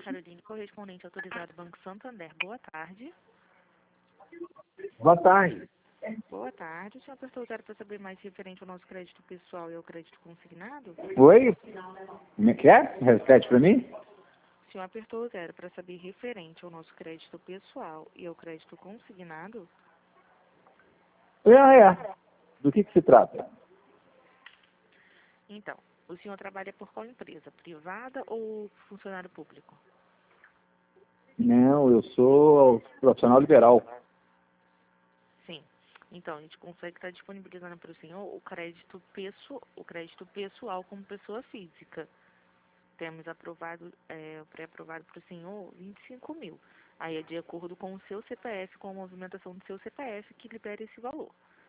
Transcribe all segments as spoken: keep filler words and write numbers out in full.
Caroline, correspondente autorizado Banco Santander. Boa tarde. Boa tarde. Boa tarde. O senhor apertou o zero para saber mais referente ao nosso crédito pessoal e ao crédito consignado? Oi? Como é que é? Repete para mim? O senhor apertou o zero para saber referente ao nosso crédito pessoal e ao crédito consignado? É, é. Do que, que se trata? Então, o senhor trabalha por qual empresa? Privada ou funcionário público? Não, eu sou profissional liberal. Sim. Então, a gente consegue estar disponibilizando para o senhor o crédito, peço, o crédito pessoal como pessoa física. Temos aprovado, é, pré-aprovado para o senhor vinte e cinco mil. Aí é de acordo com o seu C P F, com a movimentação do seu C P F, que libera esse valor.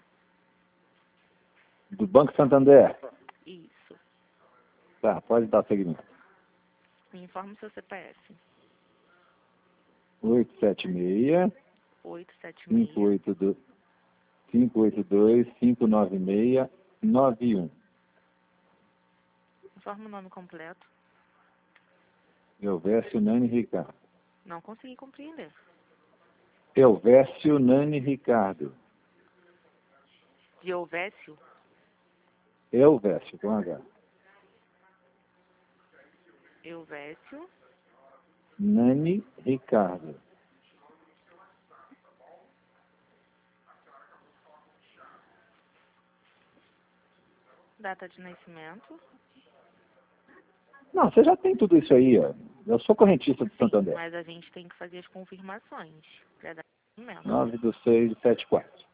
Do Banco Santander. Isso. Tá, pode dar seguimento. Me informe o seu C P F. oito sete seis, oito sete cinco seis, oito dois, cinco oito dois, cinco nove seis, nove um. informe o nome completo. Elvésio Nani Ricardo. Não consegui compreender. Elvésio Nani Ricardo. De Elvésio? Elvésio, com H. Elvésio. Nani Ricardo. Data de nascimento? Não, você já tem tudo isso aí, ó. Eu sou correntista do Sim, Santander. mas a gente tem que fazer as confirmações para dar nascimento. nove do seis de setenta e quatro.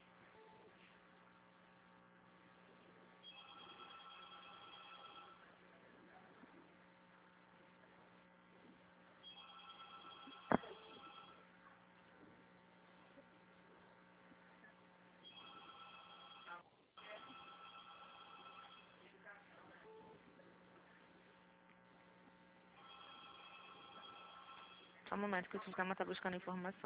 Só um momento que o sistema está buscando informação.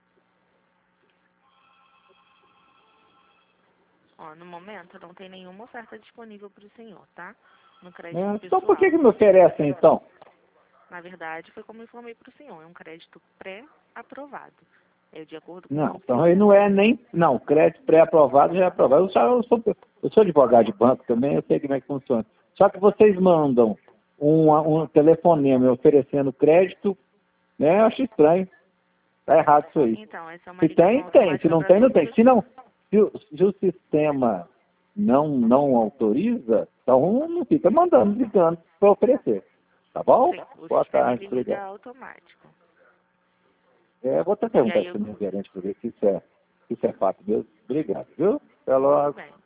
Ó, no momento não tem nenhuma oferta disponível para o senhor, tá? No crédito É, pessoal. então por que, que me oferecem, então? Na verdade, foi como eu informei para o senhor, é um crédito pré-aprovado. É de acordo com Não, o então seu aí C não P é F. nem... Não, crédito pré-aprovado já é aprovado. Eu, só, eu, sou, eu sou advogado de banco também, eu sei como é que funciona. Só que vocês mandam um, um telefonema me oferecendo crédito, né? Eu acho estranho. Tá errado isso aí. Então, essa é uma Se ligação tem, tem. Se automática não para tem, não todos tem. os... Se, não, se, o- se o sistema não, não autoriza, então não fica mandando, ligando para oferecer. Tá bom? Sim, o Boa sistema tarde, ele liga obrigado. automático. É, vou até E perguntar aí para eu... o meu gerente para ver se isso é, se isso é fato mesmo. Obrigado, viu? Até Tudo logo. bem.